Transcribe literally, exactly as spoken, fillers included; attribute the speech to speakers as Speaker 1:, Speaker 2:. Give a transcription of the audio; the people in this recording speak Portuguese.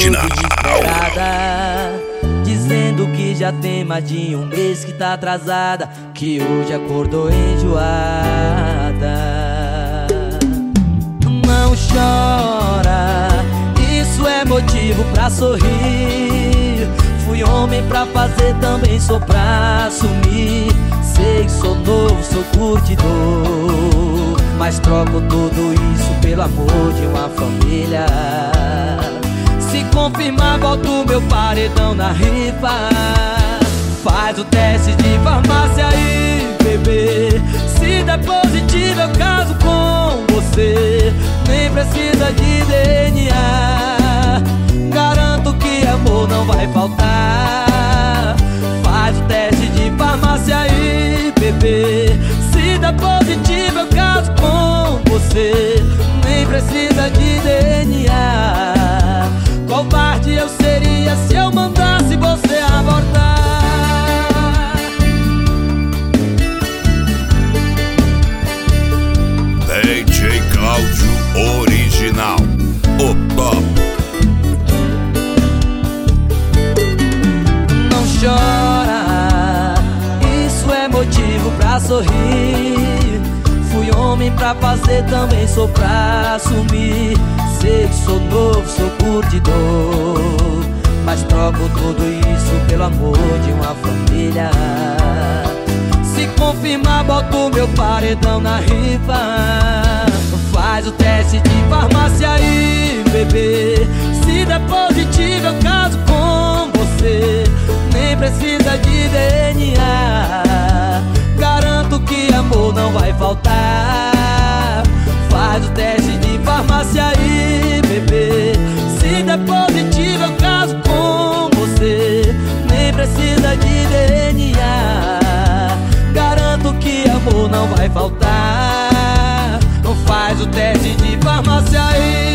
Speaker 1: Original.
Speaker 2: Desesperada, dizendo que já tem mais de um mês que tá atrasada, que hoje acordou enjoada. Não chora, isso é motivo pra sorrir. Fui homem pra fazer, também sou pra assumir. Sei que sou novo, sou curtidor, mas troco tudo isso pelo amor de uma família. Se confirmar, boto meu paredão na rifa. Faz o teste de farmácia aí, bebê. Se der positivo, eu caso com você. Nem precisa de D N A, garanto que amor não vai faltar. Faz o teste de farmácia aí, bebê. Se der positivo, eu caso com você. Nem precisa de D N A. Covarde eu seria se eu mandasse você abortar.
Speaker 1: D J Cláudio Original, o top.
Speaker 2: Não chora, isso é motivo pra sorrir. Fui homem pra fazer, também sou pra assumir. Sei que sou novo, sou curtidor, mas troco tudo isso pelo amor de uma família. Se confirmar, boto meu paredão na rifa. Faz o teste de farmácia aí, bebê. Se der positivo, eu caso com você. Nem precisa de D N A, garanto que amor não vai faltar. Faz o teste de farmácia aí, bebê. Se der positivo, eu caso com você. Nem precisa de D N A, garanto que amor não vai faltar. Faz o teste de farmácia aí.